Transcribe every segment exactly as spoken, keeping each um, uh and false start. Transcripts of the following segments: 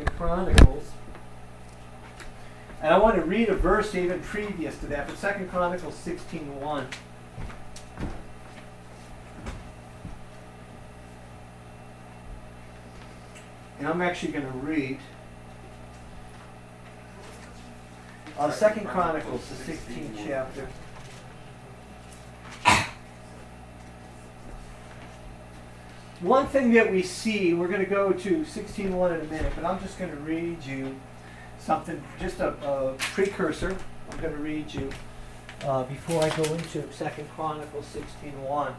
Second Chronicles. And I want to read a verse even previous to that, but Second Chronicles sixteen one. And I'm actually going to read uh, Second Chronicles, the sixteenth chapter. One thing that we see, we're going to go to sixteen one in a minute, but I'm just going to read you something, just a, a precursor. I'm going to read you uh, before I go into Second Chronicles sixteen one.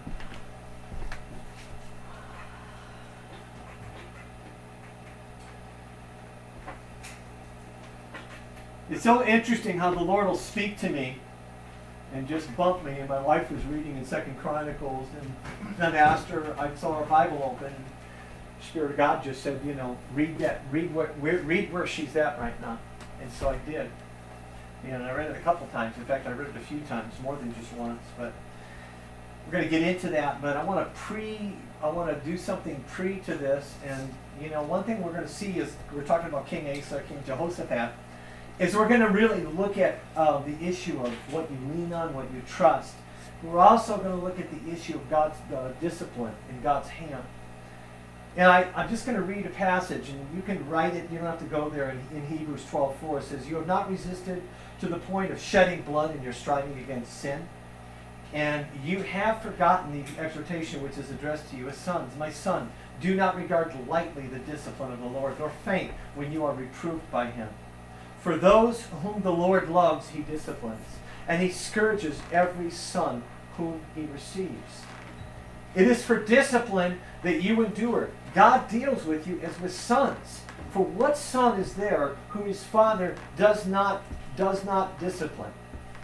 It's so interesting how the Lord will speak to me and just bump me. And my wife was reading in Second Chronicles, and then asked her, I saw her Bible open, and the Spirit of God just said, you know, read that, read where, where, read where she's at right now. And so I did. And I read it a couple times. In fact, I read it a few times, more than just once. But we're going to get into that. But I want to pre, I want to do something pre to this. And you know, one thing we're going to see is we're talking about King Asa, King Jehoshaphat. Is we're going to really look at uh, the issue of what you lean on, what you trust. We're also going to look at the issue of God's uh, discipline in God's hand. And I, I'm just going to read a passage, and you can write it. You don't have to go there. In, in Hebrews twelve four, it says, "You have not resisted to the point of shedding blood in your striving against sin. And you have forgotten the exhortation which is addressed to you as sons. My son, do not regard lightly the discipline of the Lord, nor faint when you are reproved by him. For those whom the Lord loves, he disciplines, and he scourges every son whom he receives." It is for discipline that you endure. God deals with you as with sons. For what son is there whom his father does not, does not discipline?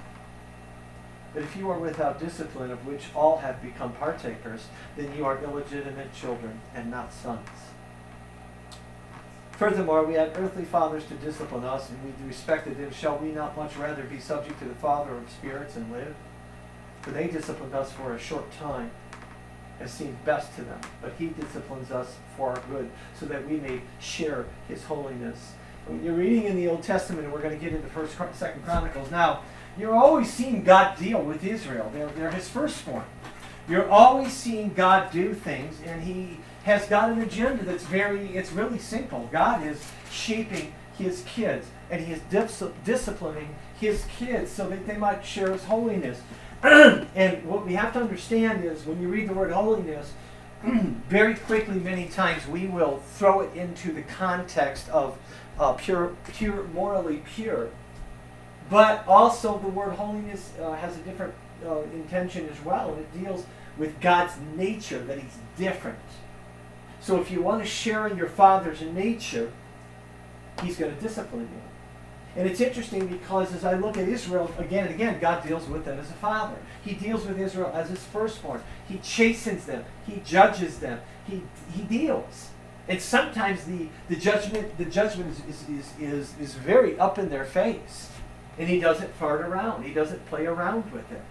But if you are without discipline, of which all have become partakers, then you are illegitimate children and not sons. Furthermore, we had earthly fathers to discipline us, and we respected them. Shall we not much rather be subject to the Father of spirits and live? For they disciplined us for a short time, as seemed best to them. But he disciplines us for our good, so that we may share his holiness. When you're reading in the Old Testament, and we're going to get into First, Second Chronicles now, you're always seeing God deal with Israel. They're, they're his firstborn. You're always seeing God do things, and he has got an agenda that's very, it's really simple. God is shaping his kids, and he is dis disciplining his kids so that they might share his holiness. And what we have to understand is when you read the word holiness, very quickly, many times, we will throw it into the context of uh, pure, pure, morally pure. But also the word holiness uh, has a different uh, intention as well, and it deals with God's nature, that he's different. So if you want to share in your Father's nature, he's going to discipline you. And it's interesting because as I look at Israel, again and again, God deals with them as a father. He deals with Israel as his firstborn. He chastens them. He judges them. He, he deals. And sometimes the, the judgment, the judgment is, is, is, is, is very up in their face. And he doesn't fart around. He doesn't play around with it.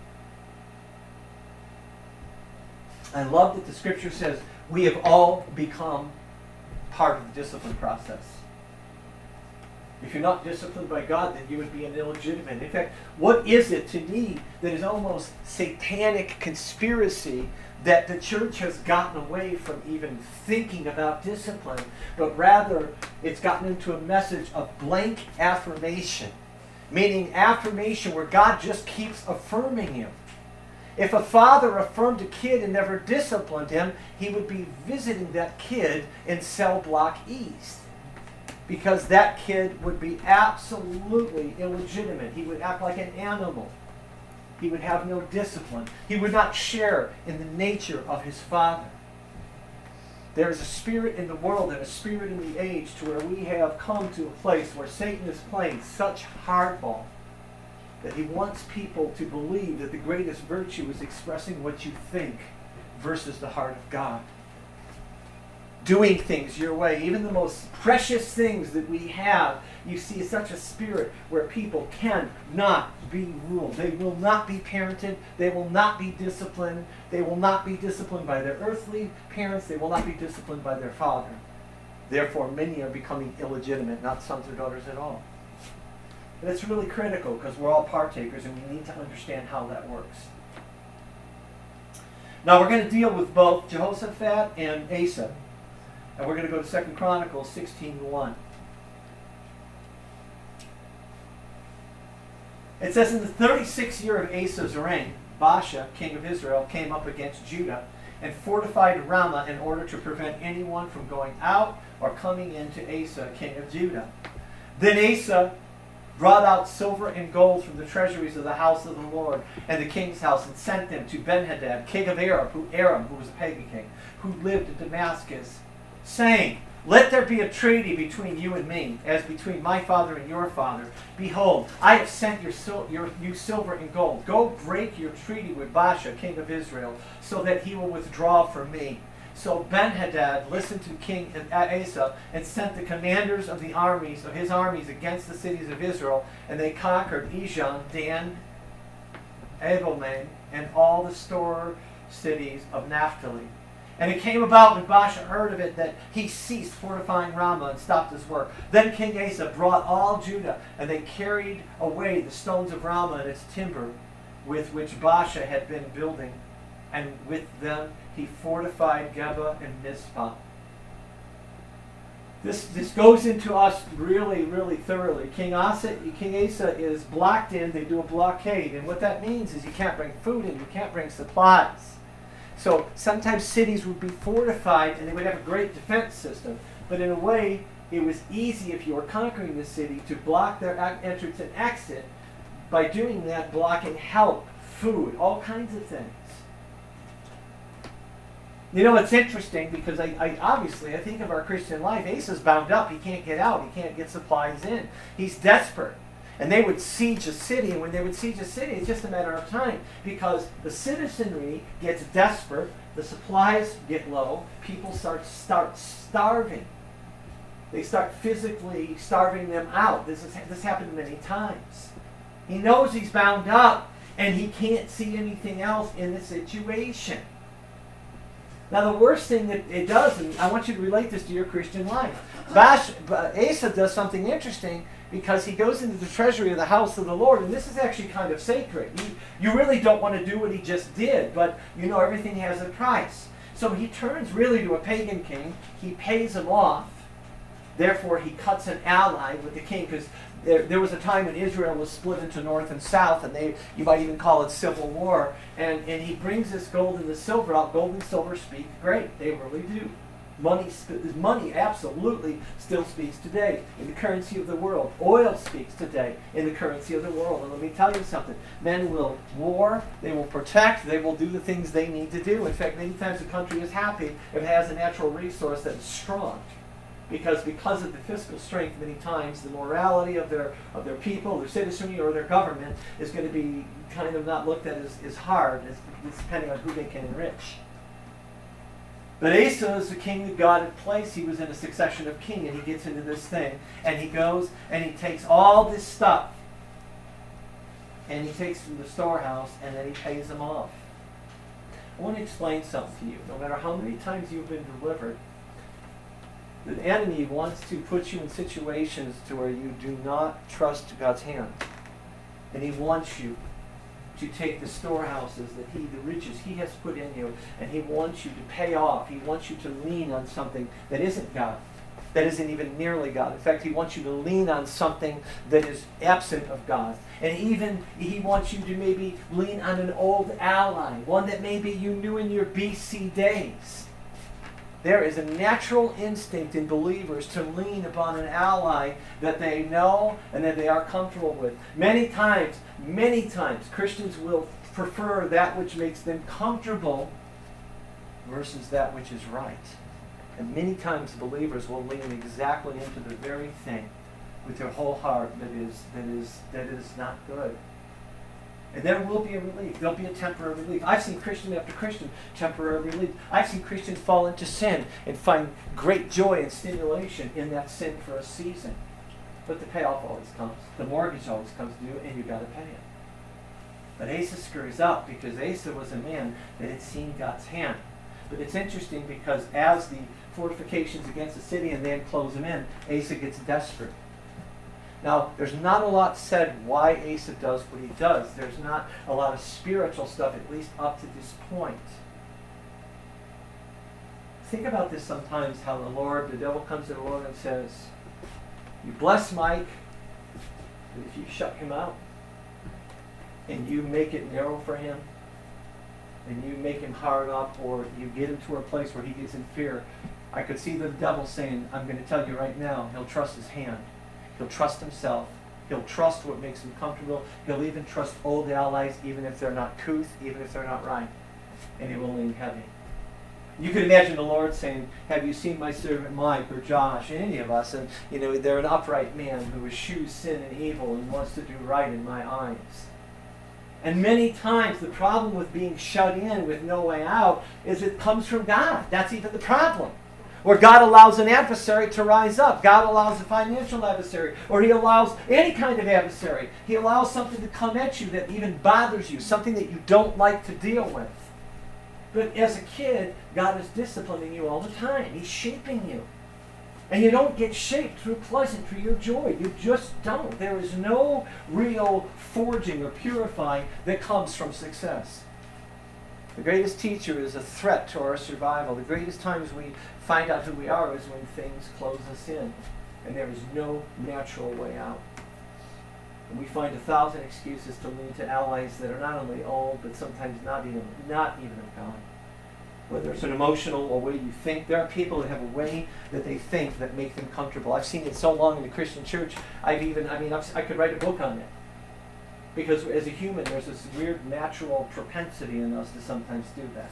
I love that the scripture says we have all become part of the discipline process. If you're not disciplined by God, then you would be an illegitimate. In fact, what is it to me that is almost satanic conspiracy that the church has gotten away from even thinking about discipline, but rather it's gotten into a message of blank affirmation, meaning affirmation where God just keeps affirming him. If a father affirmed a kid and never disciplined him, he would be visiting that kid in cell block East. Because that kid would be absolutely illegitimate. He would act like an animal. He would have no discipline. He would not share in the nature of his father. There is a spirit in the world and a spirit in the age to where we have come to a place where Satan is playing such hardball that he wants people to believe that the greatest virtue is expressing what you think versus the heart of God. Doing things your way. Even the most precious things that we have, you see such a spirit where people cannot be ruled. They will not be parented. They will not be disciplined. They will not be disciplined by their earthly parents. They will not be disciplined by their father. Therefore, many are becoming illegitimate, not sons or daughters at all. And it's really critical because we're all partakers and we need to understand how that works. Now we're going to deal with both Jehoshaphat and Asa. And we're going to go to Second Chronicles sixteen one. It says, in the thirty-sixth year of Asa's reign, Baasha, king of Israel, came up against Judah and fortified Ramah in order to prevent anyone from going out or coming in to Asa, king of Judah. Then Asa brought out silver and gold from the treasuries of the house of the Lord and the king's house, and sent them to Ben-Hadad, king of Aram, who, Aram, who was a pagan king, who lived in Damascus, saying, let there be a treaty between you and me, as between my father and your father. Behold, I have sent your, sil your you silver and gold. Go break your treaty with Baasha, king of Israel, so that he will withdraw from me. So Ben-Hadad listened to King Asa and sent the commanders of the armies of his armies against the cities of Israel, and they conquered Ijon, Dan, Abelmaim, and all the store cities of Naphtali. And it came about when Baasha heard of it that he ceased fortifying Ramah and stopped his work. Then King Asa brought all Judah, and they carried away the stones of Ramah and its timber with which Baasha had been building, and with them he fortified Geba and Mizpah. This, this goes into us really, really thoroughly. King Asa, King Asa is blocked in. They do a blockade. And what that means is you can't bring food in. You can't bring supplies. So sometimes cities would be fortified and they would have a great defense system. But in a way, it was easy if you were conquering the city to block their entrance and exit. By doing that, blocking help, food, all kinds of things. You know, it's interesting because I, I obviously, I think of our Christian life, Asa's bound up. He can't get out. He can't get supplies in. He's desperate. And they would siege a city, and when they would siege a city, it's just a matter of time because the citizenry gets desperate, the supplies get low, people start, start starving. They start physically starving them out. This, is, this happened many times. He knows he's bound up, and he can't see anything else in the situation. Now, the worst thing that it does, and I want you to relate this to your Christian life. Bash, Asa does something interesting because he goes into the treasury of the house of the Lord, and this is actually kind of sacred. You, you really don't want to do what he just did, but you know everything has a price. So he turns really to a pagan king. He pays him off. Therefore, he cuts an ally with the king because there, there was a time when Israel was split into north and south, and they, you might even call it civil war. And, and he brings this gold and the silver out. Gold and silver speak great. They really do. Money, money absolutely still speaks today in the currency of the world. Oil speaks today in the currency of the world. And let me tell you something. Men will war, they will protect, they will do the things they need to do. In fact, many times a country is happy if it has a natural resource that is strong. Because because of the fiscal strength, many times the morality of their of their people, their citizenry, or their government is going to be kind of not looked at as, as hard, as, as depending on who they can enrich. But Asa is the king that God had placed. He was in a succession of king, and he gets into this thing, and he goes and he takes all this stuff, and he takes from the storehouse, and then he pays them off. I want to explain something to you. No matter how many times you've been delivered, the enemy wants to put you in situations to where you do not trust God's hand. And he wants you to take the storehouses that he, the riches he has put in you, and he wants you to pay off. He wants you to lean on something that isn't God, that isn't even nearly God. In fact, he wants you to lean on something that is absent of God. And even he wants you to maybe lean on an old ally, one that maybe you knew in your B C days. There is a natural instinct in believers to lean upon an ally that they know and that they are comfortable with. Many times, many times, Christians will prefer that which makes them comfortable versus that which is right. And many times believers will lean exactly into the very thing with their whole heart that is, that is, that is not good. And there will be a relief. There'll be a temporary relief. I've seen Christian after Christian temporary relief. I've seen Christians fall into sin and find great joy and stimulation in that sin for a season. But the payoff always comes. The mortgage always comes due, and you've got to pay it. But Asa screws up because Asa was a man that had seen God's hand. But it's interesting because as the fortifications against the city and then close them in, Asa gets desperate. Now, there's not a lot said why Asa does what he does. There's not a lot of spiritual stuff, at least up to this point. Think about this sometimes, how the Lord, the devil comes to the Lord and says, you bless Mike, but if you shut him out, and you make it narrow for him, and you make him hard up, or you get him to a place where he gets in fear, I could see the devil saying, I'm going to tell you right now, he'll trust his hand. He'll trust himself. He'll trust what makes him comfortable. He'll even trust old allies, even if they're not couth, even if they're not right. And he will lean heavy. You could imagine the Lord saying, have you seen my servant Mike or Josh, any of us? And, you know, they're an upright man who eschews sin and evil and wants to do right in my eyes. And many times the problem with being shut in with no way out is it comes from God. That's even the problem. Where God allows an adversary to rise up. God allows a financial adversary. Or he allows any kind of adversary. He allows something to come at you that even bothers you. Something that you don't like to deal with. But as a kid, God is disciplining you all the time. He's shaping you. And you don't get shaped through pleasantry or joy. You just don't. There is no real forging or purifying that comes from success. The greatest teacher is a threat to our survival. The greatest times we find out who we are is when things close us in. And there is no natural way out. And we find a thousand excuses to lean to allies that are not only old, but sometimes not even, not even of God. Whether it's an emotional or way you think. There are people that have a way that they think that make them comfortable. I've seen it so long in the Christian church, I've even, I mean, I've, I could write a book on it. Because as a human, there's this weird natural propensity in us to sometimes do that.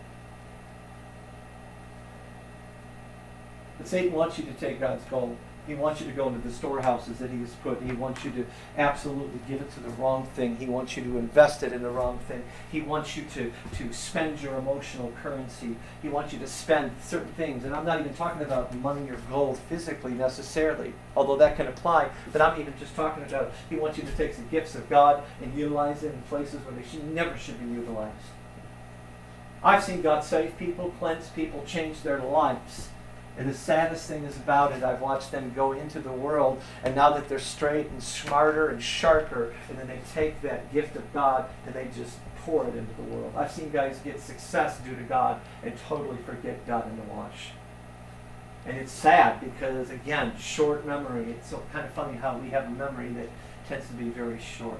But Satan wants you to take God's gold. He wants you to go into the storehouses that he has put. He wants you to absolutely give it to the wrong thing. He wants you to invest it in the wrong thing. He wants you to, to spend your emotional currency. He wants you to spend certain things. And I'm not even talking about money or gold physically necessarily, although that can apply. But I'm even just talking about he wants you to take the gifts of God and utilize it in places where they should, never should be utilized. I've seen God save people, cleanse people, change their lives. And the saddest thing is about it, I've watched them go into the world, and now that they're straight and smarter and sharper, and then they take that gift of God and they just pour it into the world. I've seen guys get success due to God and totally forget God in the wash. And it's sad because, again, short memory. It's so kind of funny how we have a memory that tends to be very short.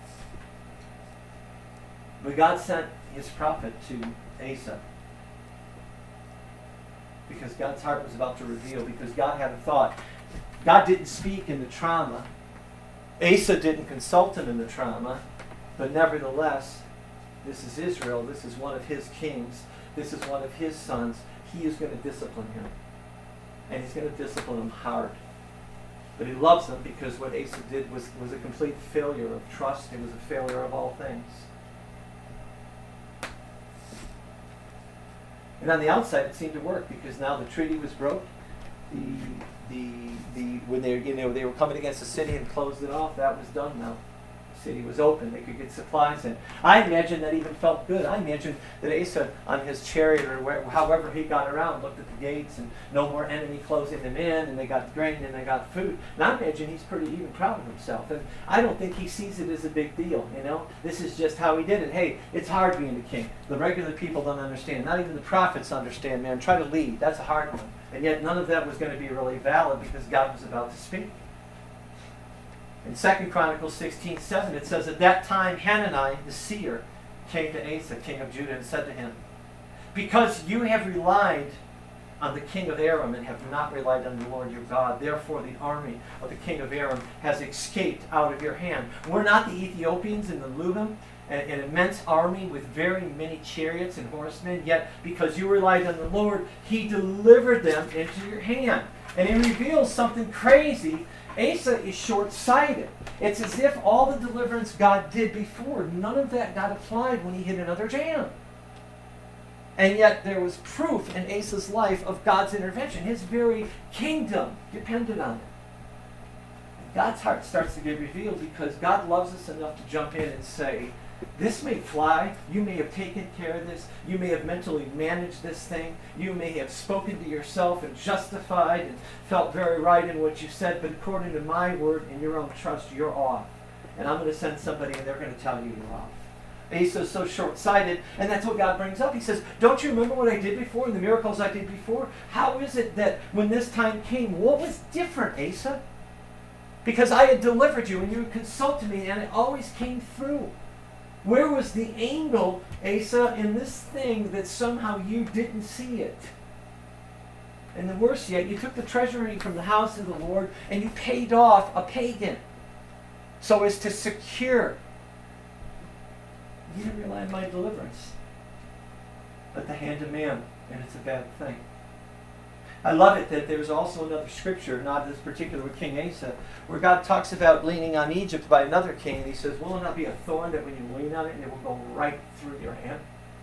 But God sent his prophet to Asa. Because God's heart was about to reveal, because God had a thought. God didn't speak in the trauma. Asa didn't consult him in the trauma. But nevertheless, this is Israel. This is one of his kings. This is one of his sons. He is going to discipline him. And he's going to discipline him hard. But he loves him because what Asa did was, was a complete failure of trust. It was a failure of all things. And on the outside, it seemed to work because now the treaty was broke. The the the when they you know they were coming against the city and closed it off, that was done now. The city was open; they could get supplies in. I imagine that even felt good. I imagine that Asa, on his chariot or where, however he got around, looked at the gates and no more enemy closing them in, and they got grain and they got food. And I imagine he's pretty even proud of himself. And I don't think he sees it as a big deal. You know, this is just how he did it. Hey, it's hard being the king. The regular people don't understand. Not even the prophets understand. Man, try to lead. That's a hard one. And yet none of that was going to be really valid because God was about to speak. In Second Chronicles sixteen seven, it says, at that time Hanani, the seer, came to Asa, king of Judah, and said to him, because you have relied on the king of Aram and have not relied on the Lord your God, therefore the army of the king of Aram has escaped out of your hand. Were not the Ethiopians in the Lubim an, an immense army with very many chariots and horsemen? Yet because you relied on the Lord, he delivered them into your hand. And it reveals something crazy. Asa is short-sighted. It's as if all the deliverance God did before, none of that got applied when he hit another jam. And yet there was proof in Asa's life of God's intervention. His very kingdom depended on it. And God's heart starts to get revealed because God loves us enough to jump in and say, this may fly. You may have taken care of this. You may have mentally managed this thing. You may have spoken to yourself and justified and felt very right in what you said, but according to my word and your own trust, you're off. And I'm going to send somebody and they're going to tell you you're off. Asa is so short-sighted, and that's what God brings up. He says, don't you remember what I did before and the miracles I did before? How is it that when this time came, what was different, Asa? Because I had delivered you and you consulted me and it always came through. Where was the angle, Asa, in this thing that somehow you didn't see it? And the worst yet, you took the treasury from the house of the Lord and you paid off a pagan so as to secure. You didn't rely on my deliverance, but the hand of man, and it's a bad thing. I love it that there's also another scripture, not this particular with King Asa, where God talks about leaning on Egypt by another king, and he says, will it not be a thorn that when you lean on it, it will go right through your hand?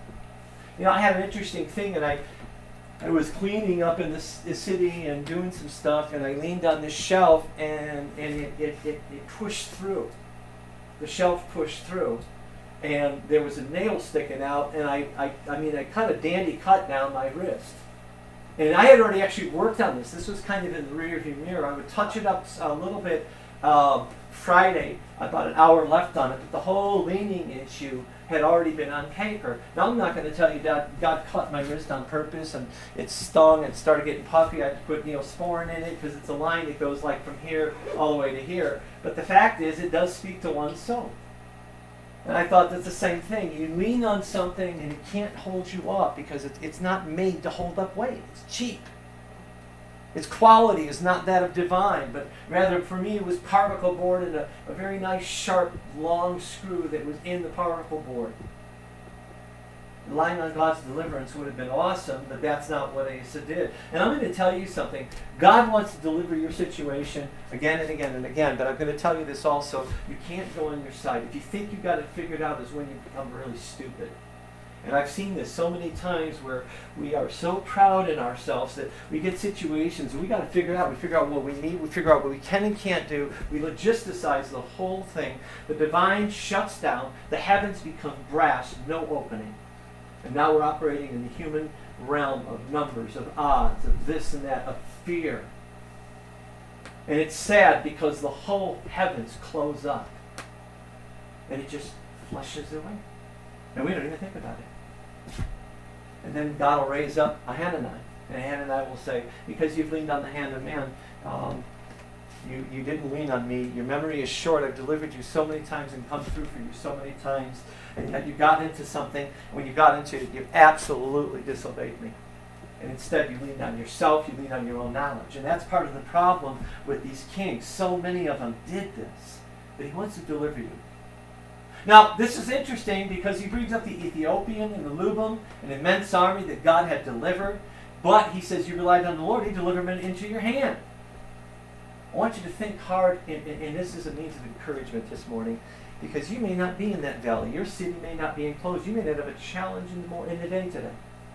You know, I had an interesting thing, and I I was cleaning up in this, this city and doing some stuff, and I leaned on this shelf, and, and it, it, it, it pushed through. The shelf pushed through, and there was a nail sticking out, and I, I, I mean, I kind of dandy cut down my wrist. And I had already actually worked on this. This was kind of in the rearview mirror. I would touch it up a little bit uh, Friday, about an hour left on it, but the whole leaning issue had already been on paper. Now I'm not going to tell you that God cut my wrist on purpose and it stung and started getting puffy. I had to put Neosporin in it because it's a line that goes like from here all the way to here. But the fact is, it does speak to one's soul. And I thought that's the same thing. You lean on something and it can't hold you up because it, it's not made to hold up weight. It's cheap. Its quality is not that of divine, but rather for me it was particle board and a, a very nice sharp long screw that was in the particle board. Relying on God's deliverance would have been awesome, but that's not what Asa did. And I'm going to tell you something. God wants to deliver your situation again and again and again, but I'm going to tell you this also. You can't go on your side. If you think you've got it figured out is when you become really stupid. And I've seen this so many times where we are so proud in ourselves that we get situations and we got to figure it out. We figure out what we need. We figure out what we can and can't do. We logisticize the whole thing. The divine shuts down. The heavens become brass, no opening. And now we're operating in the human realm of numbers, of odds, of this and that, of fear. And it's sad because the whole heavens close up. And it just flushes away. And we don't even think about it. And then God will raise up a Hananiah. And a Hananiah will say, because you've leaned on the hand of man, um, you, you didn't lean on me. Your memory is short. I've delivered you so many times and come through for you so many times. And yet you got into something. And when you got into it, you absolutely disobeyed me. And instead you leaned on yourself. You leaned on your own knowledge. And that's part of the problem with these kings. So many of them did this. But he wants to deliver you. Now, this is interesting because he brings up the Ethiopian and the Lubim, an immense army that God had delivered. But he says you relied on the Lord. He delivered them into your hand. I want you to think hard, and, and, and this is a means of encouragement this morning, because you may not be in that valley. Your city may not be enclosed. You may not have a challenge in the, more, in the day today.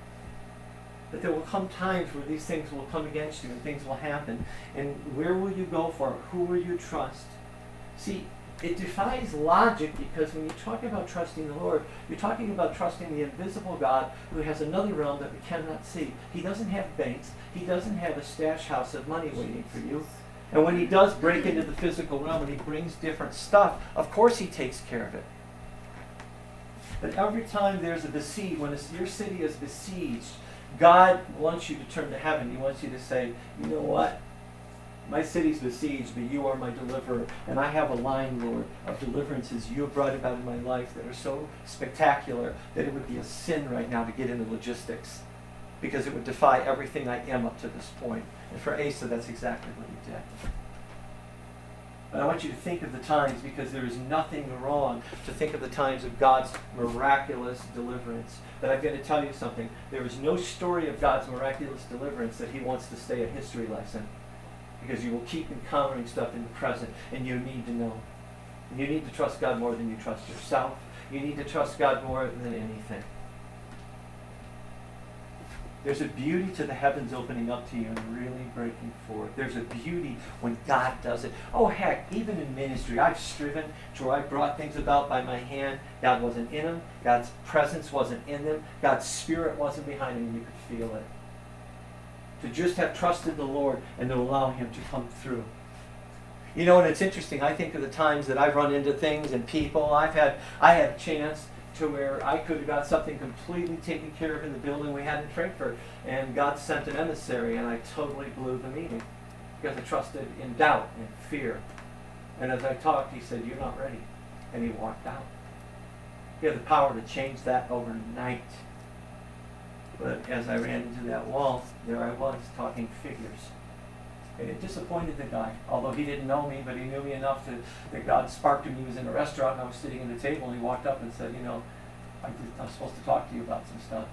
But there will come times where these things will come against you and things will happen. And where will you go for it? Who will you trust? See, it defies logic because when you talk about trusting the Lord, you're talking about trusting the invisible God who has another realm that we cannot see. He doesn't have banks. He doesn't have a stash house of money waiting for you. And when he does break into the physical realm and he brings different stuff, of course he takes care of it. But every time there's a besiege, when your city is besieged, God wants you to turn to heaven. He wants you to say, you know what? My city's besieged, but you are my deliverer. And I have a line, Lord, of deliverances you have brought about in my life that are so spectacular that it would be a sin right now to get into logistics, because it would defy everything I am up to this point. And for Asa, that's exactly what he did. But I want you to think of the times, because there is nothing wrong to think of the times of God's miraculous deliverance. But I've got to tell you something. There is no story of God's miraculous deliverance that he wants to stay a history lesson. Because you will keep encountering stuff in the present, and you need to know. You need to trust God more than you trust yourself. You need to trust God more than anything. There's a beauty to the heavens opening up to you and really breaking forth. There's a beauty when God does it. Oh, heck, even in ministry, I've striven to where I brought things about by my hand. God wasn't in them. God's presence wasn't in them. God's Spirit wasn't behind them. You could feel it. To just have trusted the Lord and to allow Him to come through. You know, and it's interesting. I think of the times that I've run into things and people. I've had, I had a chance to where I could have got something completely taken care of in the building we had in Frankfurt, and God sent an emissary, and I totally blew the meeting because I trusted in doubt and fear. And as I talked, he said, "You're not ready," and he walked out. He had the power to change that overnight. But as I ran into that wall, there I was talking figures. And it disappointed the guy, although he didn't know me, but he knew me enough to, that God sparked him. He was in a restaurant, and I was sitting at the table, and he walked up and said, "You know, I just, I'm supposed to talk to you about some stuff."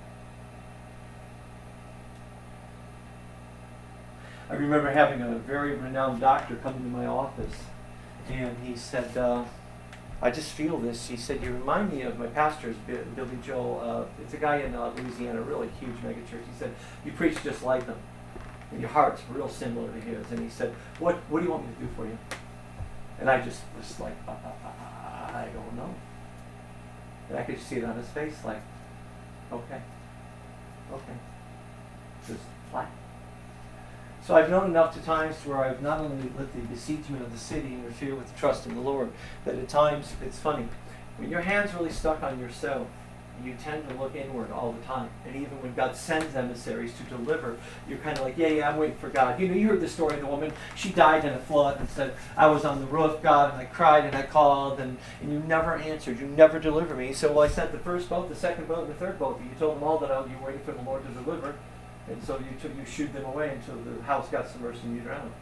I remember having a very renowned doctor come into my office, and he said, uh, "I just feel this." He said, "You remind me of my pastors, Billy Joel. Uh, it's a guy in uh, Louisiana, a really huge megachurch." He said, "You preach just like him. And your heart's real similar to his." And he said, what what do you want me to do for you?" And I just was like, uh, uh, uh, I don't know. And I could just see it on his face, like, okay, okay. Just flat. So I've known enough to times where I've not only let the besiegement of the city interfere with the trust in the Lord, but at times, it's funny, when your hand's really stuck on yourself, you tend to look inward all the time. And even when God sends emissaries to deliver, you're kind of like, yeah, yeah, I'm waiting for God. You know, you heard the story of the woman. She died in a flood and said, "I was on the roof, God, and I cried and I called, and, and you never answered. You never delivered me. So well, I sent the first boat, the second boat, and the third boat. But you told them all that you were waiting for the Lord to deliver. And so you took, you shooed them away until the house got submerged and you drowned."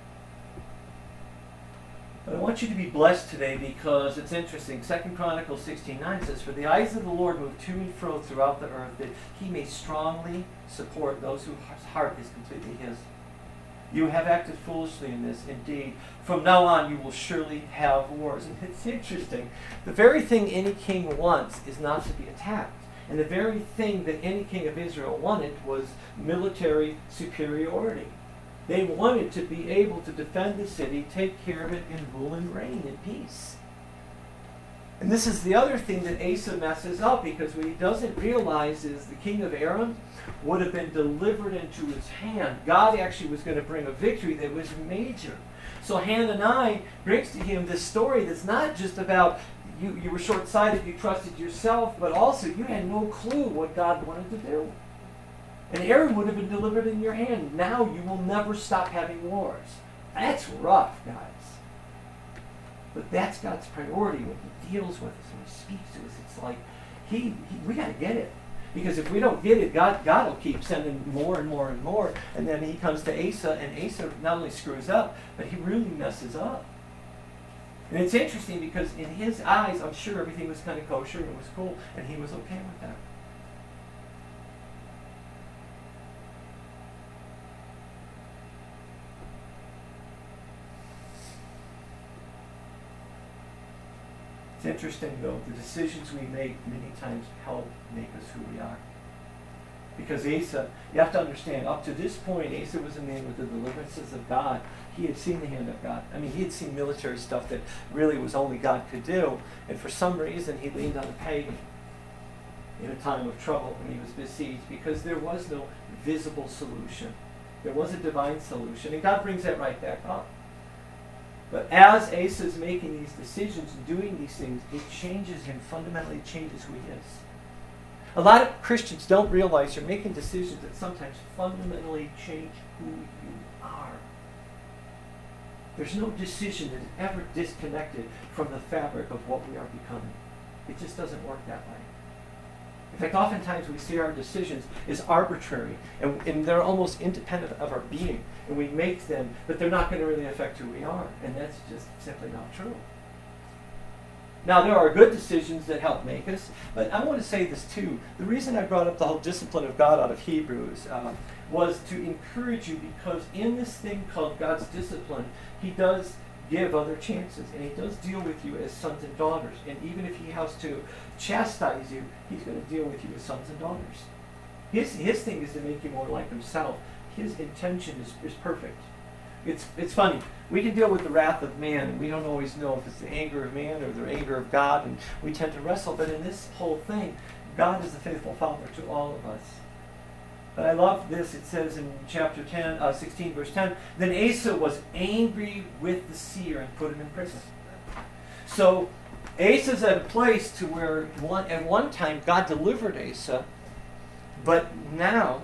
But I want you to be blessed today because it's interesting. Second Chronicles sixteen nine says, "For the eyes of the Lord move to and fro throughout the earth, that He may strongly support those whose heart is completely His. You have acted foolishly in this. Indeed, from now on you will surely have wars." And it's interesting. The very thing any king wants is not to be attacked. And the very thing that any king of Israel wanted was military superiority. They wanted to be able to defend the city, take care of it, and rule and reign in peace. And this is the other thing that Asa messes up, because what he doesn't realize is the king of Aram would have been delivered into his hand. God actually was going to bring a victory that was major. So Hananiah brings to him this story that's not just about you, you were short-sighted, you trusted yourself, but also you had no clue what God wanted to do. And Aram would have been delivered in your hand. Now you will never stop having wars. That's rough, guys. But that's God's priority when He deals with us and He speaks to us. It's like, he, he we got to get it. Because if we don't get it, God, God will keep sending more and more and more. And then He comes to Asa, and Asa not only screws up, but he really messes up. And it's interesting because in his eyes, I'm sure everything was kind of kosher and it was cool, and he was okay with that. It's interesting, though, the decisions we make many times help make us who we are. Because Asa, you have to understand, up to this point, Asa was a man with the deliverances of God. He had seen the hand of God. I mean, he had seen military stuff that really was only God could do. And for some reason, he leaned on a pagan in a time of trouble when he was besieged, because there was no visible solution. There was a divine solution. And God brings that right back up. But as Asa is making these decisions and doing these things, it changes him, fundamentally changes who he is. A lot of Christians don't realize you're making decisions that sometimes fundamentally change who you are. There's no decision that is ever disconnected from the fabric of what we are becoming. It just doesn't work that way. In fact, oftentimes we see our decisions as arbitrary, and, and they're almost independent of our being, and we make them, but they're not going to really affect who we are, and that's just simply not true. Now, there are good decisions that help make us, but I want to say this too. The reason I brought up the whole discipline of God out of Hebrews uh, was to encourage you, because in this thing called God's discipline, He does give other chances, and He does deal with you as sons and daughters. And even if He has to chastise you, He's going to deal with you as sons and daughters. His, his thing is to make you more like himself. His intention is, is perfect. It's, it's funny. We can deal with the wrath of man, and we don't always know if it's the anger of man or the anger of God, and we tend to wrestle. But in this whole thing, God is the faithful Father to all of us. But I love this. It says in chapter ten, uh, sixteen, verse ten, then Asa was angry with the seer and put him in prison. So Asa's at a place to where one, at one time God delivered Asa, but now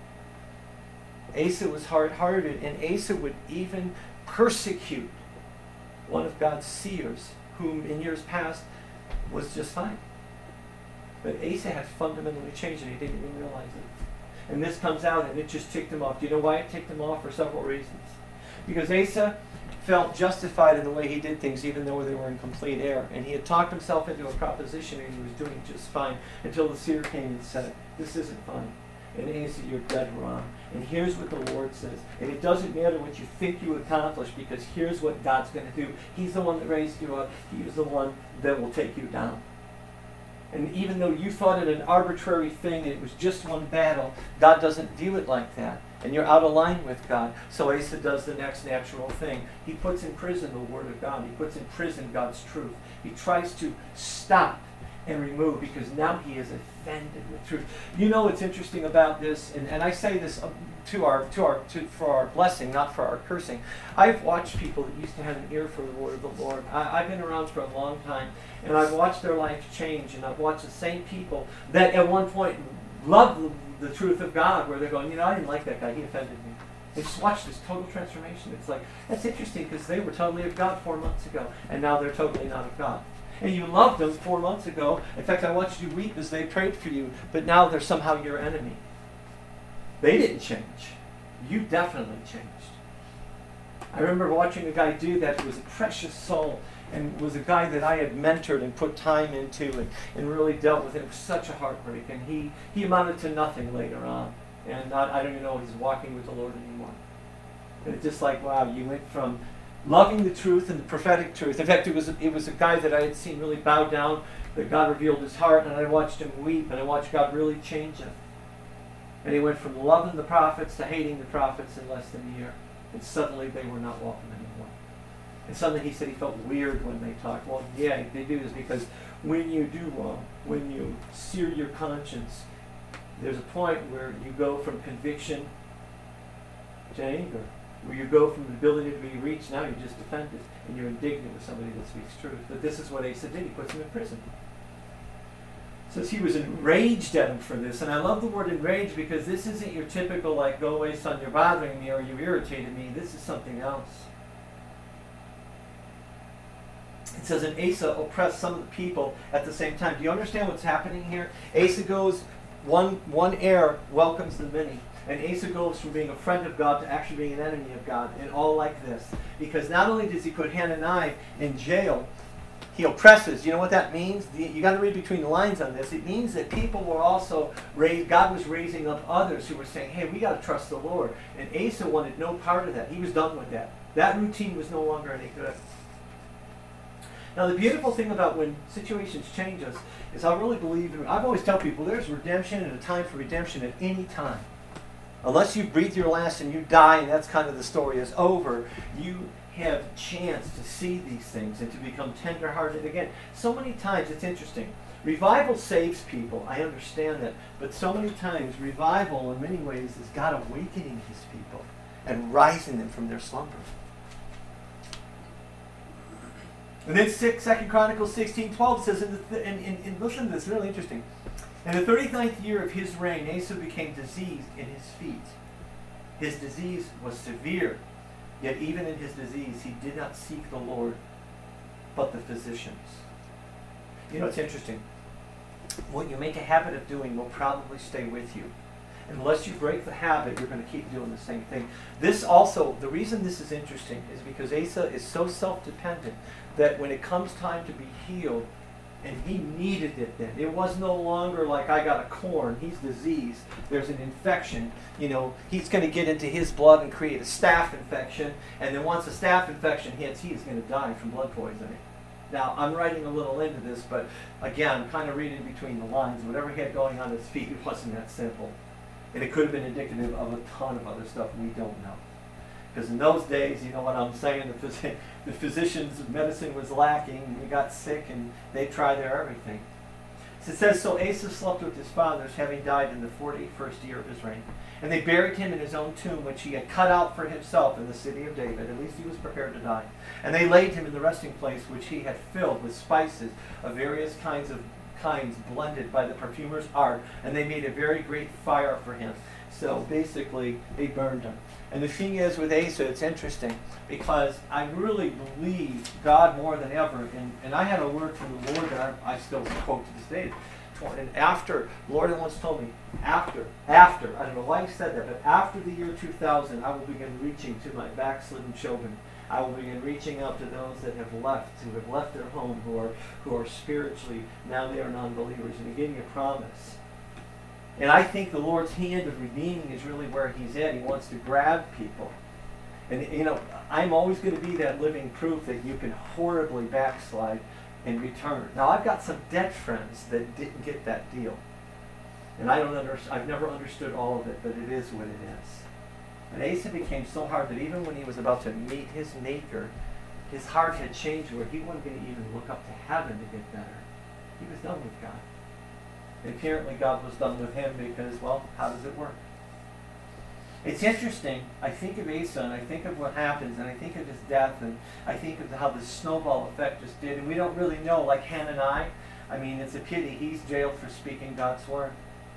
Asa was hard-hearted, and Asa would even persecute one of God's seers, whom in years past was just fine. But Asa had fundamentally changed, and he didn't even realize it. And this comes out, and it just ticked him off. Do you know why it ticked him off? For several reasons. Because Asa felt justified in the way he did things, even though they were in complete error. And he had talked himself into a proposition, and he was doing just fine, until the seer came and said, this isn't fine. And Asa, you're dead wrong. And here's what the Lord says. And it doesn't matter what you think you accomplished, because here's what God's going to do. He's the one that raised you up. He is the one that will take you down. And even though you thought it an arbitrary thing, and it was just one battle, God doesn't view it like that. And you're out of line with God. So Asa does the next natural thing. He puts in prison the Word of God. He puts in prison God's truth. He tries to stop and remove, because now he is offended with truth. You know what's interesting about this, and, and I say this to our to our to, for our blessing, not for our cursing. I've watched people that used to have an ear for the word of the Lord. I, I've been around for a long time, and I've watched their life change, and I've watched the same people that at one point loved the, the truth of God, where they're going, you know, I didn't like that guy, he offended me. They just watched this total transformation. It's like, that's interesting, because they were totally of God four months ago, and now they're totally not of God. And you loved them four months ago. In fact, I watched you weep as they prayed for you. But now they're somehow your enemy. They didn't change. You definitely changed. I remember watching a guy do that who was a precious soul, and was a guy that I had mentored and put time into, and, and really dealt with it. It was such a heartbreak. And he, he amounted to nothing later on. And not, I don't even know if he's walking with the Lord anymore. And it's just like, wow, you went from loving the truth and the prophetic truth. In fact, it was it was a guy that I had seen really bow down, that God revealed his heart, and I watched him weep, and I watched God really change him. And he went from loving the prophets to hating the prophets in less than a year. And suddenly they were not welcome anymore. And suddenly he said he felt weird when they talked. Well, yeah, they do this because when you do wrong, when you sear your conscience, there's a point where you go from conviction to anger. Where you go from the ability to be reached, now you're just offended, and you're indignant with somebody that speaks truth. But this is what Asa did. He puts him in prison. It says he was enraged at him for this. And I love the word enraged, because this isn't your typical, like, go away, son, you're bothering me, or you irritated me. This is something else. It says, and Asa oppressed some of the people at the same time. Do you understand what's happening here? Asa goes, one, one heir welcomes the many. And Asa goes from being a friend of God to actually being an enemy of God, and all like this. Because not only does he put Hananiah in jail, he oppresses. You know what that means? The, you got to read between the lines on this. It means that people were also raised, God was raising up others who were saying, hey, we got to trust the Lord. And Asa wanted no part of that. He was done with that. That routine was no longer any good. Now, the beautiful thing about when situations change us is I really believe, in, I've always tell people there's redemption and a time for redemption at any time. Unless you breathe your last and you die, and that's kind of the story is over, you have a chance to see these things and to become tender-hearted again. So many times, it's interesting. Revival saves people, I understand that. But so many times, revival in many ways is God awakening his people and rising them from their slumber. And then Second Chronicles sixteen twelve says, in the th- and, and, and listen to this, really interesting. In the thirty-ninth year of his reign, Asa became diseased in his feet. His disease was severe, yet even in his disease, he did not seek the Lord, but the physicians. You know, it's interesting. What you make a habit of doing will probably stay with you. Unless you break the habit, you're going to keep doing the same thing. This also, the reason this is interesting is because Asa is so self-dependent that when it comes time to be healed, and he needed it then. It was no longer like I got a corn. He's diseased. There's an infection. You know, he's going to get into his blood and create a staph infection. And then once a staph infection hits, he is going to die from blood poisoning. Now, I'm writing a little into this, but again, I'm kind of reading between the lines. Whatever he had going on his feet, it wasn't that simple. And it could have been indicative of a ton of other stuff we don't know. Because in those days, you know what I'm saying, the, phys the physicians' medicine was lacking, and we got sick, and they tried their everything. So it says, so Asa slept with his fathers, having died in the forty-first year of his reign. And they buried him in his own tomb, which he had cut out for himself in the city of David. At least he was prepared to die. And they laid him in the resting place, which he had filled with spices of various kinds of kinds blended by the perfumer's art. And they made a very great fire for him. So basically, they burned him. And the thing is with Asa, it's interesting, because I really believe God more than ever. And, and I had a word from the Lord that I, I still quote to this day. And after, the Lord once told me, after, after, I don't know why he said that, but after the year two thousand, I will begin reaching to my backslidden children. I will begin reaching out to those that have left, who have left their home, who are, who are spiritually, now they are non-believers, and he gave me a promise. And I think the Lord's hand of redeeming is really where he's at. He wants to grab people. And, you know, I'm always going to be that living proof that you can horribly backslide and return. Now, I've got some dead friends that didn't get that deal. And I don't under, I've never understood all of it, but it is what it is. But Asa became so hard that even when he was about to meet his Maker, his heart had changed where he wasn't going to even look up to heaven to get better. He was done with God. And apparently God was done with him because, well, how does it work? It's interesting. I think of Asa, and I think of what happens, and I think of his death, and I think of how the snowball effect just did. And we don't really know, like Hananiah. I mean, it's a pity. He's jailed for speaking God's word.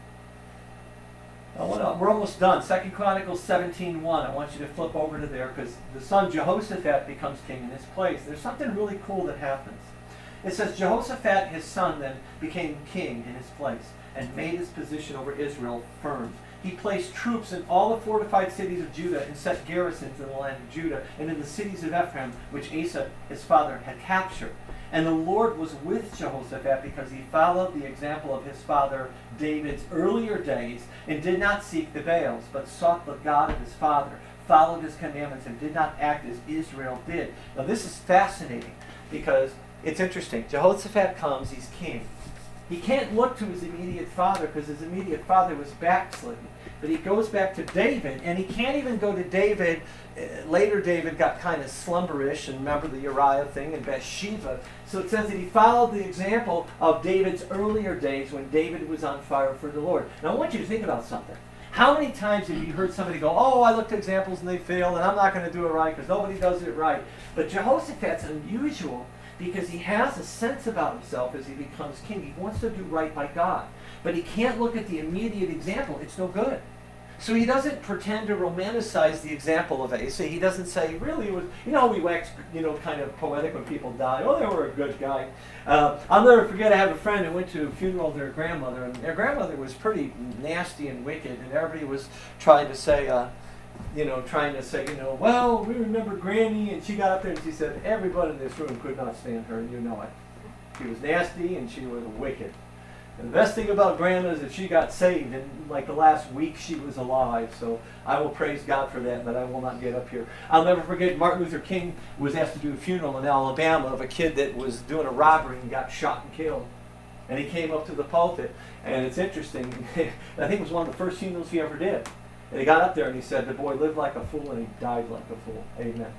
Now, we're almost done. Second Chronicles seventeen one. I want you to flip over to there because the son Jehoshaphat becomes king in his place. There's something really cool that happens. It says, Jehoshaphat, his son, then became king in his place and made his position over Israel firm. He placed troops in all the fortified cities of Judah and set garrisons in the land of Judah and in the cities of Ephraim, which Asa, his father, had captured. And the Lord was with Jehoshaphat because he followed the example of his father David's earlier days and did not seek the Baals, but sought the God of his father, followed his commandments, and did not act as Israel did. Now this is fascinating because it's interesting. Jehoshaphat comes, he's king. He can't look to his immediate father because his immediate father was backslidden. But he goes back to David, and he can't even go to David. Uh, later David got kind of slumberish, and remember the Uriah thing and Bathsheba. So it says that he followed the example of David's earlier days when David was on fire for the Lord. Now I want you to think about something. How many times have you heard somebody go, oh, I looked at examples and they failed, and I'm not going to do it right because nobody does it right. But Jehoshaphat's unusual because he has a sense about himself as he becomes king. He wants to do right by God. But he can't look at the immediate example. It's no good. So he doesn't pretend to romanticize the example of Asa. He doesn't say, really, it was, you know, we wax, you know, kind of poetic when people die. Oh, they were a good guy. Uh, I'll never forget, I have a friend who went to a funeral of their grandmother, and their grandmother was pretty nasty and wicked, and everybody was trying to say, uh, you know, trying to say, you know, well, we remember Granny, and she got up there and she said, everybody in this room could not stand her, and you know it. She was nasty and she was wicked. And the best thing about Grandma is that she got saved in like the last week she was alive, so I will praise God for that, but I will not get up here. I'll never forget Martin Luther King was asked to do a funeral in Alabama of a kid that was doing a robbery and got shot and killed. And he came up to the pulpit, and it's interesting, I think it was one of the first funerals he ever did. And he got up there and he said, the boy lived like a fool and he died like a fool. Amen.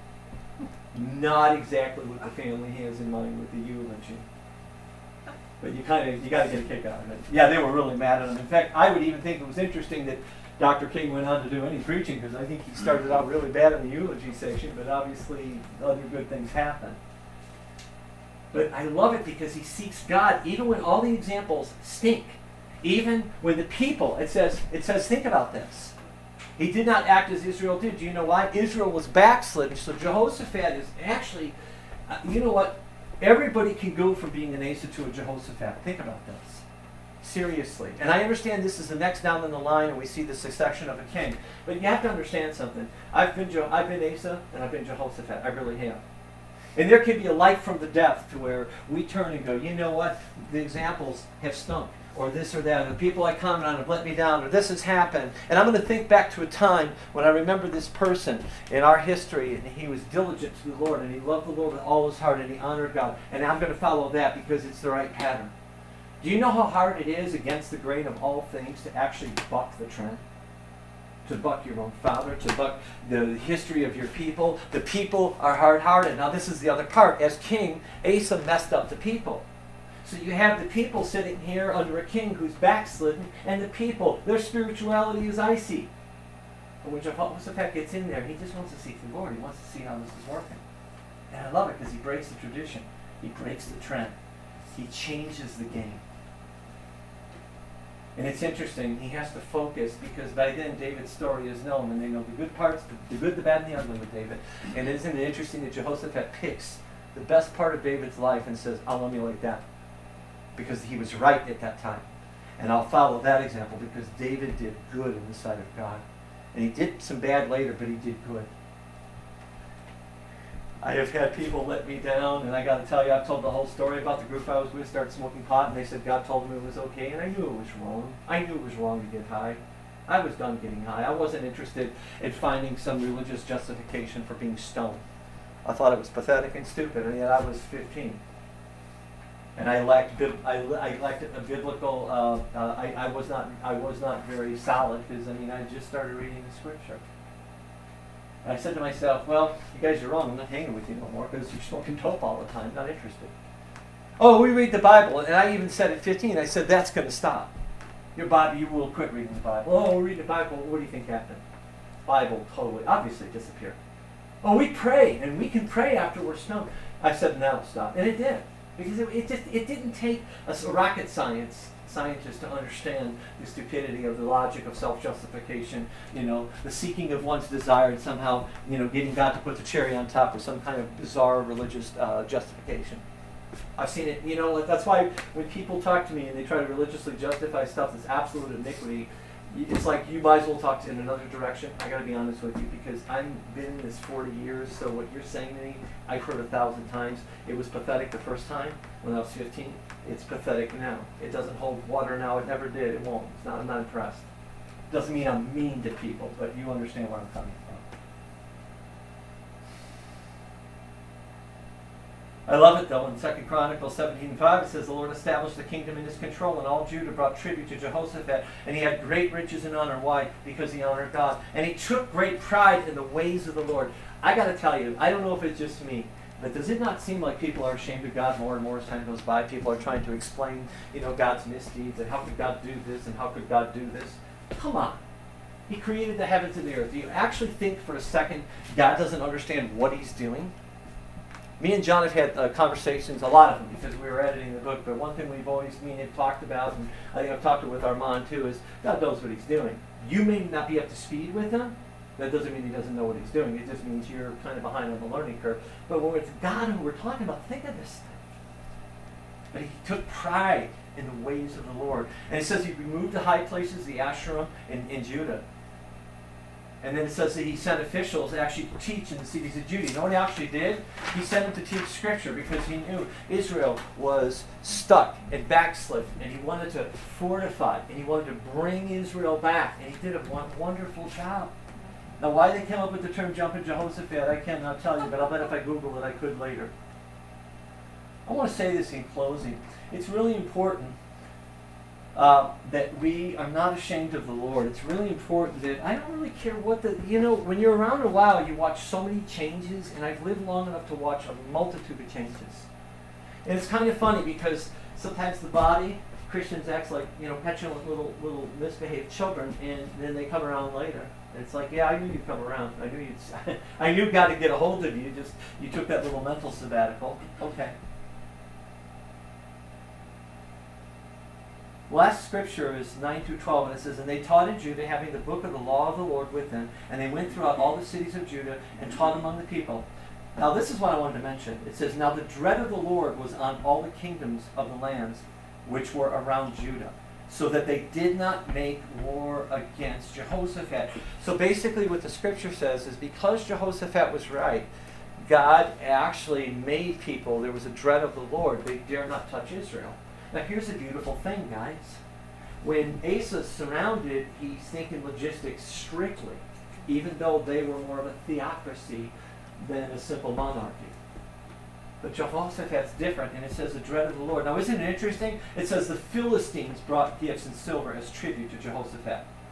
Not exactly what the family has in mind with the eulogy. But you kind of, you got to get a kick out of it. Yeah, they were really mad at him. In fact, I would even think it was interesting that Doctor King went on to do any preaching because I think he started out really bad in the eulogy section, but obviously other good things happen. But I love it because he seeks God even when all the examples stink. Even when the people, it says, it says, think about this. He did not act as Israel did. Do you know why? Israel was backslidden. So Jehoshaphat is actually, uh, you know what? Everybody can go from being an Asa to a Jehoshaphat. Think about this. Seriously. And I understand this is the next down in the line and we see the succession of a king. But you have to understand something. I've been, Je I've been Asa and I've been Jehoshaphat. I really have. And there can be a light from the depth to where we turn and go, you know what? The examples have stunk. Or this or that, and the people I comment on have let me down, or this has happened. And I'm going to think back to a time when I remember this person in our history, and he was diligent to the Lord, and he loved the Lord with all his heart, and he honored God. And I'm going to follow that because it's the right pattern. Do you know how hard it is against the grain of all things to actually buck the trend? to buck your own father, to buck the history of your people. The people are hard-hearted. Now this is the other part. As king, Asa messed up the people. So you have the people sitting here under a king who's backslidden, and the people, their spirituality is icy. But when Jehoshaphat gets in there, he just wants to seek the Lord. He wants to see how this is working. And I love it because he breaks the tradition. He breaks the trend. He changes the game. And it's interesting, he has to focus because by then David's story is known and they know the good parts, the, the good, the bad, and the ugly with David. And isn't it interesting that Jehoshaphat picks the best part of David's life and says, I'll emulate that. Because he was right at that time. And I'll follow that example because David did good in the sight of God. And he did some bad later, but he did good. I have had people let me down, and I got to tell you, I've told the whole story about the group I was with, started smoking pot, and they said God told them it was okay, and I knew it was wrong. I knew it was wrong to get high. I was done getting high. I wasn't interested in finding some religious justification for being stoned. I thought it was pathetic and stupid, and yet I was fifteen. And I lacked, bib- I, I lacked a biblical, uh, uh, I, I, was not, I was not very solid, because, I mean, I just started reading the scripture. And I said to myself, well, you guys are wrong. I'm not hanging with you no more because you're smoking dope all the time. Not interested. Oh, we read the Bible. And I even said at fifteen, I said, that's going to stop. Your Bible, you will quit reading the Bible. Oh, we read the Bible. What do you think happened? Bible totally, obviously disappeared. Oh, we pray. And we can pray after we're stoned. I said, no, stop. And it did. Because it, it, just, it didn't take a rocket science scientist to understand the stupidity of the logic of self-justification, you know, the seeking of one's desire and somehow, you know, getting God to put the cherry on top of some kind of bizarre religious uh, justification. I've seen it, you know, that's why when people talk to me and they try to religiously justify stuff that's absolute iniquity, it's like you might as well talk in another direction. I got to be honest with you because I've been in this forty years, so what you're saying to me, I've heard a thousand times. It was pathetic the first time when I was fifteen. It's pathetic now. It doesn't hold water now. It never did. It won't. It's not, I'm not impressed. Doesn't mean I'm mean to people, but you understand where I'm coming from. I love it though. In Second Chronicles seventeen five, it says, the Lord established the kingdom in his control, and all Judah brought tribute to Jehoshaphat, and he had great riches and honor. Why? Because he honored God. And he took great pride in the ways of the Lord. I got to tell you, I don't know if it's just me, but does it not seem like people are ashamed of God more and more as time goes by? People are trying to explain, you know, God's misdeeds, and how could God do this, and how could God do this? Come on. He created the heavens and the earth. Do you actually think for a second God doesn't understand what he's doing? Me and John have had uh, conversations, a lot of them, because we were editing the book, but one thing we've always, me and him talked about, and I think I've talked with Armand too, is God knows what he's doing. You may not be up to speed with him. That doesn't mean he doesn't know what he's doing. It just means you're kind of behind on the learning curve. But when it's God who we're talking about, think of this thing. But he took pride in the ways of the Lord. And it says he removed the high places, the Asherah in, in Judah. And then it says that he sent officials actually to teach in the cities of Judah. You know what he actually did? He sent them to teach Scripture because he knew Israel was stuck and backslid. And he wanted to fortify, and he wanted to bring Israel back. And he did a wonderful job. Now, why they came up with the term jumping Jehoshaphat, I cannot tell you, but I'll bet if I Google it, I could later. I want to say this in closing. It's really important Uh, that we are not ashamed of the Lord. It's really important that I don't really care what the, you know, when you're around a while, you watch so many changes, and I've lived long enough to watch a multitude of changes. And it's kind of funny because sometimes the body, Christians act like, you know, petulant little, little misbehaved children, and then they come around later. And it's like, yeah, I knew you'd come around. I knew you'd, I knew God to get a hold of you. Just, you took that little mental sabbatical. Okay. Last scripture is nine through twelve, and it says, and they taught in Judah, having the book of the law of the Lord with them, and they went throughout all the cities of Judah and taught among the people. Now this is what I wanted to mention. It says, now the dread of the Lord was on all the kingdoms of the lands which were around Judah, so that they did not make war against Jehoshaphat. So basically what the scripture says is because Jehoshaphat was right, God actually made people, there was a dread of the Lord. They dare not touch Israel. Now here's the beautiful thing, guys. When Asa's surrounded, he's thinking logistics strictly, even though they were more of a theocracy than a simple monarchy. But Jehoshaphat's different, and it says the dread of the Lord. Now isn't it interesting? It says the Philistines brought gifts and silver as tribute to Jehoshaphat.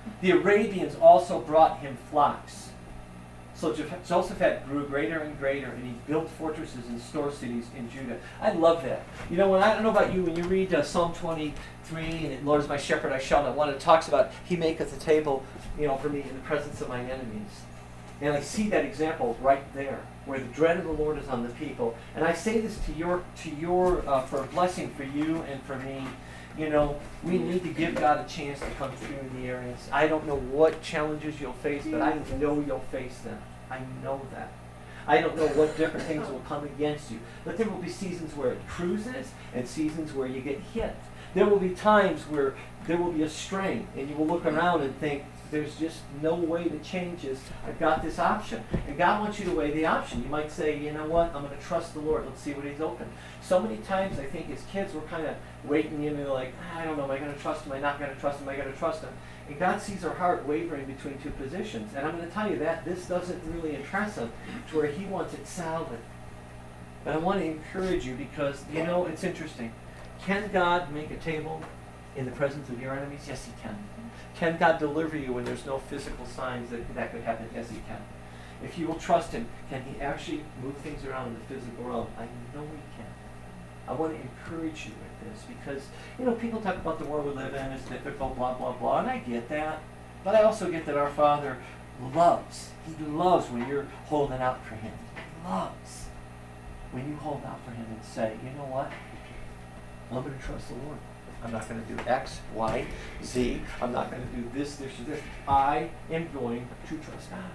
The Arabians also brought him flocks. So Jehoshaphat grew greater and greater, and he built fortresses and store cities in Judah. I love that. You know, when I don't know about you, when you read uh, Psalm twenty-three, and Lord is my shepherd, I shall not want, it talks about He maketh a table, you know, for me in the presence of my enemies. And I see that example right there, where the dread of the Lord is on the people. And I say this to your, to your, uh, for a blessing for you and for me. You know, we need to give God a chance to come through in the areas. I don't know what challenges you'll face, but I know you'll face them. I know that. I don't know what different things will come against you. But there will be seasons where it cruises and seasons where you get hit. There will be times where there will be a strain, and you will look around and think, there's just no way to change this. I've got this option. And God wants you to weigh the option. You might say, you know what, I'm going to trust the Lord. Let's see what He's open. So many times I think as kids we're kind of waiting, you know, like, I don't know, am I going to trust Him? Am I not going to trust Him? Am I going to trust Him? And God sees our heart wavering between two positions. And I'm going to tell you that this doesn't really impress Him to where He wants it solid. But I want to encourage you because, you know, it's interesting. Can God make a table in the presence of your enemies? Yes, He can. Can God deliver you when there's no physical signs that that could happen? Yes, He can. If you will trust Him, can He actually move things around in the physical realm? I know He can. I want to encourage you with this because, you know, people talk about the world we live in, it's difficult, blah, blah, blah, and I get that. But I also get that our Father loves. He loves when you're holding out for Him. He loves when you hold out for Him and say, you know what? I'm going to trust the Lord. I'm not going to do X, Y, Z. I'm not going to do this, this, or this. I am going to trust God.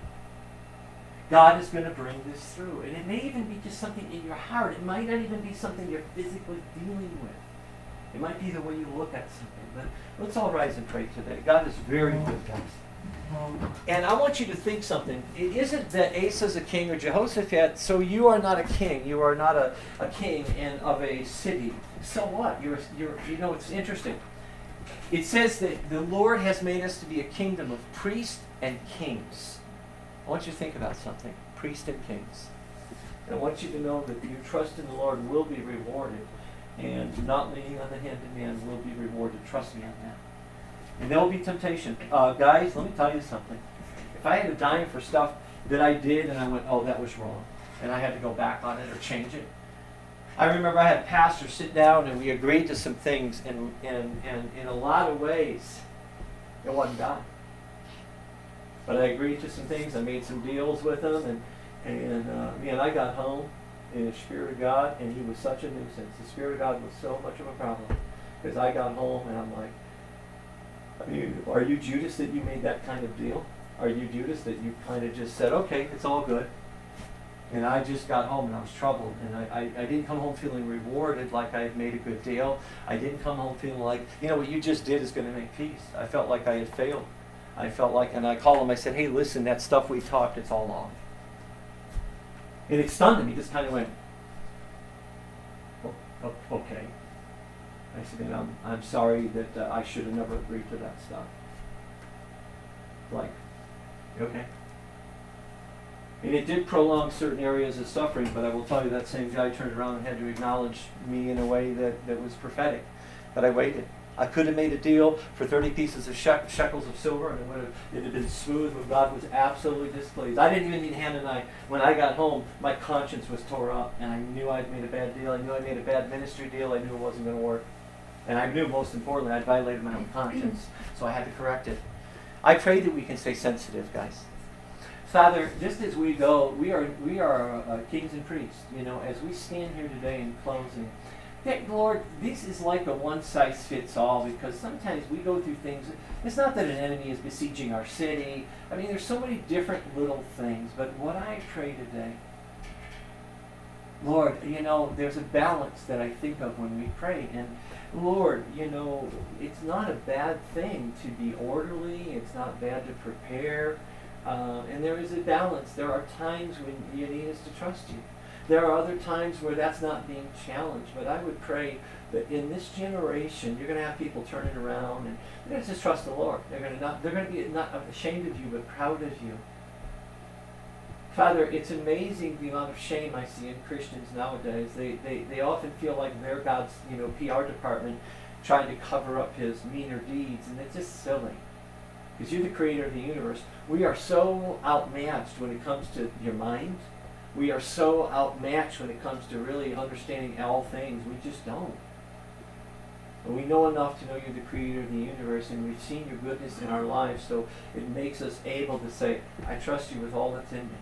God is going to bring this through. And it may even be just something in your heart. It might not even be something you're physically dealing with. It might be the way you look at something. But let's all rise and pray today. God is very good, guys. And I want you to think something. It isn't that Asa's a king or Jehoshaphat, so you are not a king. You are not a, a king and of a city. So what? You're, you're, you know, it's interesting. It says that the Lord has made us to be a kingdom of priests and kings. I want you to think about something. Priests and kings. And I want you to know that your trust in the Lord will be rewarded. And not leaning on the hand of man will be rewarded. Trust me on that. And there will be temptation. Uh, guys, let me tell you something. If I had a dime for stuff that I did and I went, oh, that was wrong, and I had to go back on it or change it. I remember I had a pastor sit down and we agreed to some things, and, and, and in a lot of ways, it wasn't God. But I agreed to some things. I made some deals with him, and, and uh, man, I got home in the Spirit of God, and he was such a nuisance. The Spirit of God was so much of a problem. Because I got home and I'm like, I mean, are you Judas that you made that kind of deal? Are you Judas that you kind of just said, okay, it's all good? And I just got home and I was troubled. And I, I, I didn't come home feeling rewarded like I had made a good deal. I didn't come home feeling like, you know, what you just did is going to make peace. I felt like I had failed. I felt like, and I called him, I said, hey, listen, that stuff we talked, it's all off. And it stunned him. He just kind of went, oh, oh, okay. I said, man, I'm, I'm sorry that uh, I should have never agreed to that stuff. Like, okay. And it did prolong certain areas of suffering, but I will tell you that same guy turned around and had to acknowledge me in a way that, that was prophetic. But I waited. I could have made a deal for thirty pieces of shek- shekels of silver, and it would have it had been smooth, but God was absolutely displeased. I didn't even need Hannah and I. When I got home, my conscience was tore up, and I knew I'd made a bad deal. I knew I made a bad ministry deal. I knew it wasn't going to work. And I knew, most importantly, I'd violated my own conscience, so I had to correct it. I pray that we can stay sensitive, guys. Father, just as we go, we are we are uh, kings and priests. You know, as we stand here today in closing, that, Lord, this is like a one-size-fits-all, because sometimes we go through things. It's not that an enemy is besieging our city. I mean, there's so many different little things. But what I pray today, Lord, you know, there's a balance that I think of when we pray. And Lord, you know, it's not a bad thing to be orderly. It's not bad to prepare. Uh, and there is a balance. There are times when you need us to trust you. There are other times where that's not being challenged. But I would pray that in this generation, you're going to have people turning around and they're going to just trust the Lord. They're going to not. They're going to be not ashamed of you, but proud of you. Father, it's amazing the amount of shame I see in Christians nowadays. They they they often feel like they're God's, you know, P R department trying to cover up His meaner deeds, and it's just silly. because you're the creator of the universe. We are so outmatched when it comes to your mind. We are so outmatched when it comes to really understanding all things. We just don't. And we know enough to know you're the creator of the universe, and we've seen your goodness in our lives, so it makes us able to say, I trust you with all that's in me.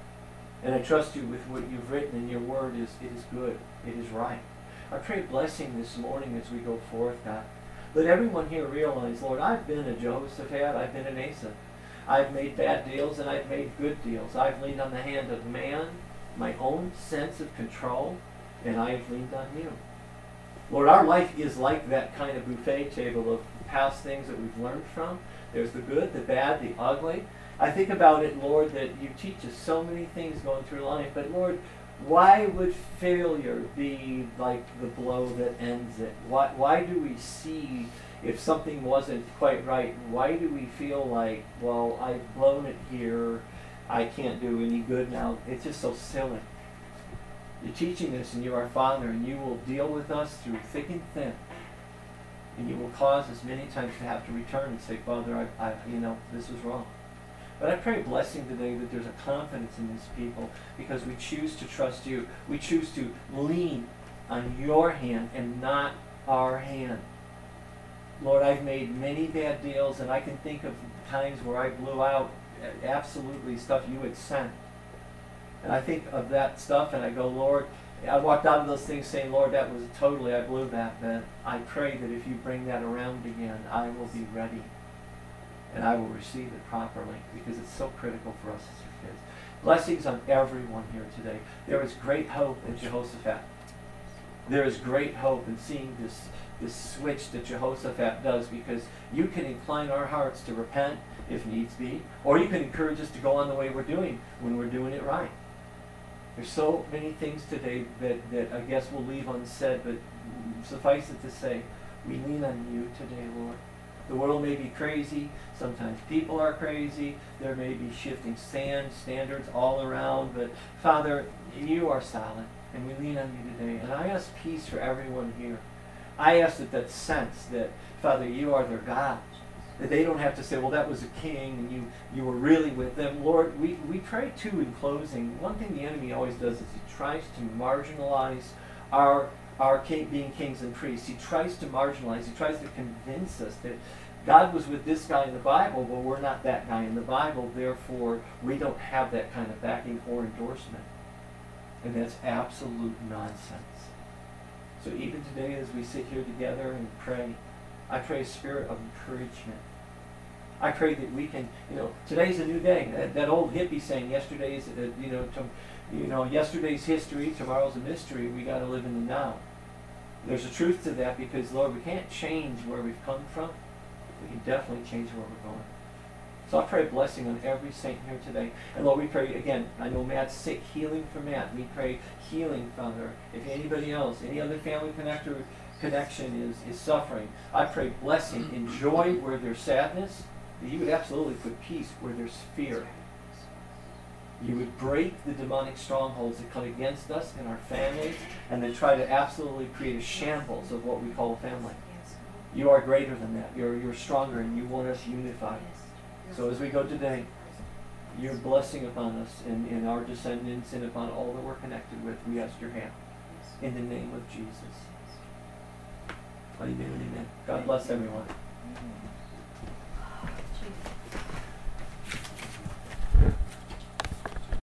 And I trust you with what you've written in your word is it is good, it is right. I pray blessing this morning as we go forth, God. Let everyone here realize, Lord, I've been a Jehoshaphat, I've been an Asa. I've made bad deals and I've made good deals. I've leaned on the hand of man, my own sense of control, and I have leaned on you. Lord, our life is like that kind of buffet table of past things that we've learned from. There's the good, the bad, the ugly. I think about it, Lord, that you teach us so many things going through life, but Lord, why would failure be like the blow that ends it? Why, why do we see if something wasn't quite right? Why do we feel like, well, I've blown it here, I can't do any good now? It's just so silly. You're teaching us, and you're our Father, and you will deal with us through thick and thin. And you will cause us many times to have to return and say, Father, I, I, you know, this was wrong. But I pray blessing today that there's a confidence in these people because we choose to trust you. We choose to lean on your hand and not our hand. Lord, I've made many bad deals, and I can think of times where I blew out absolutely stuff you had sent. And I think of that stuff and I go, Lord, I walked out of those things saying, Lord, that was totally, I blew that. But I pray that if you bring that around again, I will be ready. And I will receive it properly because it's so critical for us as your kids. Blessings on everyone here today. There is great hope in Jehoshaphat. There is great hope in seeing this, this switch that Jehoshaphat does, because you can incline our hearts to repent if needs be, or you can encourage us to go on the way we're doing when we're doing it right. There's so many things today that, that I guess we'll leave unsaid, but suffice it to say, we lean on you today, Lord. The world may be crazy. Sometimes people are crazy. There may be shifting sand standards all around. But Father, you are solid, and we lean on you today. And I ask peace for everyone here. I ask that that sense that, Father, you are their God, that they don't have to say, well, that was a king, and you, you were really with them. Lord, we, we pray, too, in closing, one thing the enemy always does is he tries to marginalize our our king, being kings and priests. He tries to marginalize, he tries to convince us that God was with this guy in the Bible, but we're not that guy in the Bible, therefore we don't have that kind of backing or endorsement. And that's absolute nonsense. So even today as we sit here together and pray, I pray a spirit of encouragement. I pray that we can, you know, today's a new day. That, that old hippie saying, yesterday's, uh, you know, to, you know, yesterday's history, tomorrow's a mystery. We got to live in the now. There's a truth to that because, Lord, we can't change where we've come from. We can definitely change where we're going. So I pray a blessing on every saint here today. And Lord, we pray, again, I know Matt's sick, healing for Matt. We pray healing, Father. If anybody else, any other family connector, connection is, is suffering, I pray blessing and joy where there's sadness. That you would absolutely put peace where there's fear. You would break the demonic strongholds that come against us and our families, and then try to absolutely create a shambles of what we call a family. You are greater than that. You're, you're stronger, and you want us unified. So as we go today, your blessing upon us and, and our descendants and upon all that we're connected with, we ask your hand. In the name of Jesus. Amen and amen. God bless everyone.